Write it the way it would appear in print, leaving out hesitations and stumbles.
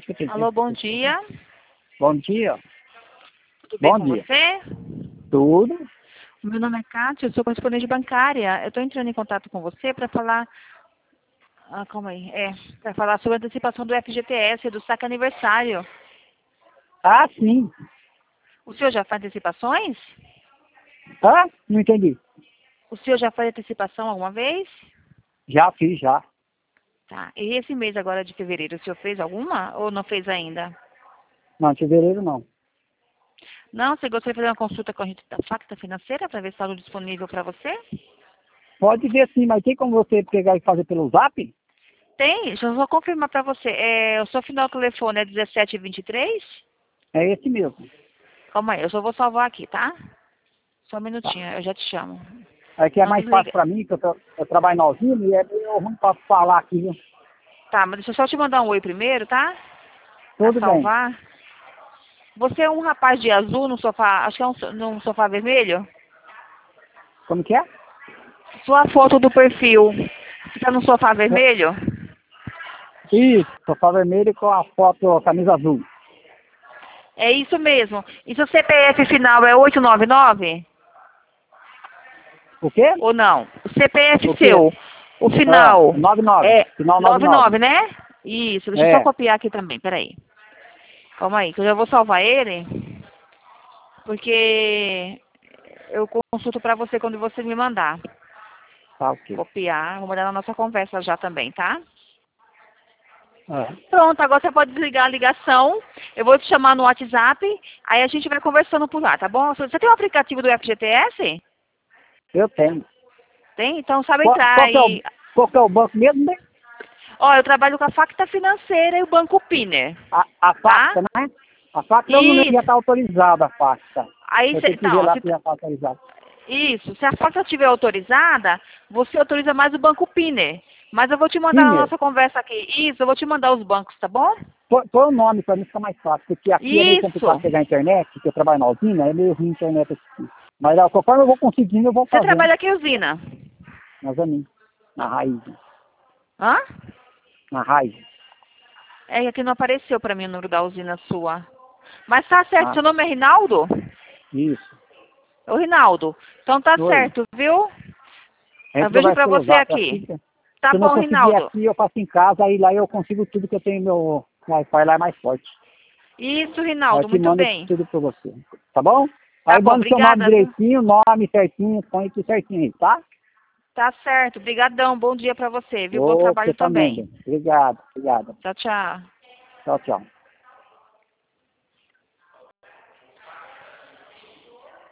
que eu tenho Alô, bom que... dia. Bom dia. Tudo bem Bom com dia. você? Tudo? Meu nome é Kátia, eu sou correspondente bancária. Eu estou entrando em contato com você para falar... calma aí. Para falar sobre a antecipação do FGTS, do saque aniversário. Ah, sim. O senhor já faz antecipações? Ah, não entendi. O senhor já faz antecipação alguma vez? Já fiz, já. Tá. E esse mês agora de fevereiro, o senhor fez alguma ou não fez ainda? Não, fevereiro não. Não? Você gostaria de fazer uma consulta com a gente da Facta Financeira para ver se está algo disponível para você? Pode ver sim, mas tem como você pegar e fazer pelo Zap? Tem, deixa eu só confirmar para você. O seu final do telefone é 1723? É esse mesmo. Calma aí, eu só vou salvar aqui, tá? Só um Tá. minutinho, eu já te chamo. É que é Não mais fácil desliga. pra mim, que eu trabalho na usina e é meio ruim pra falar aqui, viu? Tá, mas deixa eu só te mandar um oi primeiro, tá? Pra Tudo bem. salvar. Você é um rapaz de azul no sofá, acho que é num sofá vermelho? Como que é? Sua foto do perfil, você tá no sofá vermelho? Isso, sofá vermelho com a foto, a camisa azul. É isso mesmo. E seu CPF final é 899? O quê? Ou não? O CPF O quê? seu, o Ah, final 99. é Final 99. 99, né? Isso, deixa eu só É, copiar aqui também, peraí. Calma aí, que eu já vou salvar ele, porque eu consulto pra você quando você me mandar. tá ok. Copiar, vou mandar na nossa conversa já também, tá? É. Pronto, agora você pode desligar a ligação. Eu vou te chamar no WhatsApp, aí a gente vai conversando por lá, tá bom? Você tem um aplicativo do FGTS? Eu tenho. Tem? Então sabe Qual, entrar qual, que é o, aí. qual que é o banco mesmo, né? Ó, eu trabalho com a Facta Financeira e o Banco Piner, A tá? facta, né? A facta eu não ia Isso. estar autorizada, a facta. Aí, Eu tenho que ver então, lá se já está autorizada. isso. Se a Facta estiver autorizada, você autoriza mais o Banco Piner. Mas eu vou te mandar na Primeiro, nossa conversa aqui. Isso, eu vou te mandar os bancos, tá bom? põe o nome para mim ficar mais fácil, porque aqui é meio complicado Isso. pegar a internet, porque eu trabalho na usina, é meio ruim a internet aqui. Mas conforme eu vou conseguindo, eu vou Você fazendo. trabalha aqui em usina? Mas a mim, na raiz, Hã? na raiz. É que aqui não apareceu pra mim o número da usina sua. Mas tá certo, Ah, seu nome é Rinaldo? isso. Ô, Rinaldo, então tá Oi. certo, viu? A Eu gente vejo conversa pra pelo você zap aqui. aqui. Se Tá eu não bom, conseguir Rinaldo. aqui, eu faço em casa, aí lá eu consigo tudo que eu tenho meu Wi-Fi lá é mais forte. Isso, Aí eu Rinaldo, te muito mando bem. tudo pra você. Tá bom? Tá Aí bom, manda o seu nome obrigada, viu? direitinho, nome certinho, põe tudo certinho aí, tá? Tá certo, brigadão, bom dia pra você, viu? Bom Ô, você trabalho também, também. bem. Obrigado, obrigado. Tchau, tchau. Tchau, tchau.